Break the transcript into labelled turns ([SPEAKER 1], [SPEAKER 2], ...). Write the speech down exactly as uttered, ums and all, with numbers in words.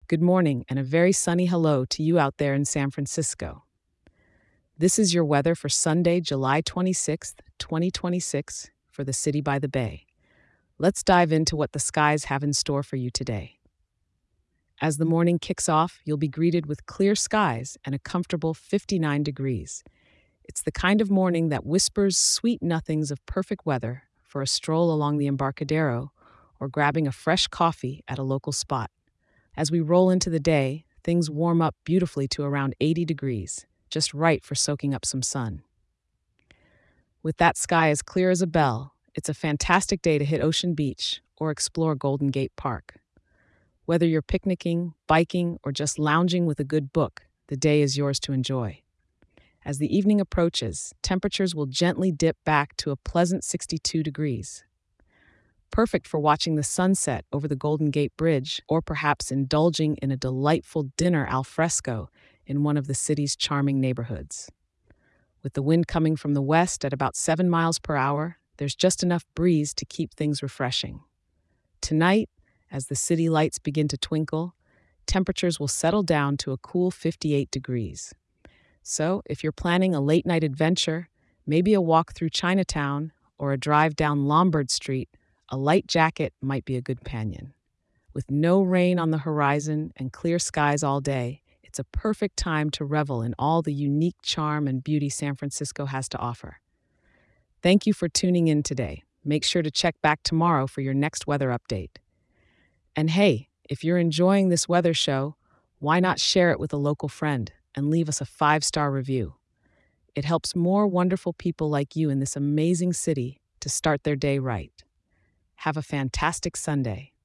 [SPEAKER 1] Good morning, and a very sunny hello to you out there in San Francisco. This is your weather for Sunday, July twenty-sixth, twenty twenty-six, for the city by the bay. Let's dive into what the skies have in store for you today. As the morning kicks off, you'll be greeted with clear skies and a comfortable fifty-nine degrees. It's the kind of morning that whispers sweet nothings of perfect weather for a stroll along the Embarcadero or grabbing a fresh coffee at a local spot. As we roll into the day, things warm up beautifully to around eighty degrees, just right for soaking up some sun. With that sky as clear as a bell, it's a fantastic day to hit Ocean Beach or explore Golden Gate Park. Whether you're picnicking, biking, or just lounging with a good book, the day is yours to enjoy. As the evening approaches, temperatures will gently dip back to a pleasant sixty-two degrees. Perfect for watching the sunset over the Golden Gate Bridge or perhaps indulging in a delightful dinner al fresco in one of the city's charming neighborhoods. With the wind coming from the west at about seven miles per hour, there's just enough breeze to keep things refreshing. Tonight, as the city lights begin to twinkle, temperatures will settle down to a cool fifty-eight degrees. So, if you're planning a late-night adventure, maybe a walk through Chinatown or a drive down Lombard Street, a light jacket might be a good companion. With no rain on the horizon and clear skies all day, it's a perfect time to revel in all the unique charm and beauty San Francisco has to offer. Thank you for tuning in today. Make sure to check back tomorrow for your next weather update. And hey, if you're enjoying this weather show, why not share it with a local friend and leave us a five-star review? It helps more wonderful people like you in this amazing city to start their day right. Have a fantastic Sunday.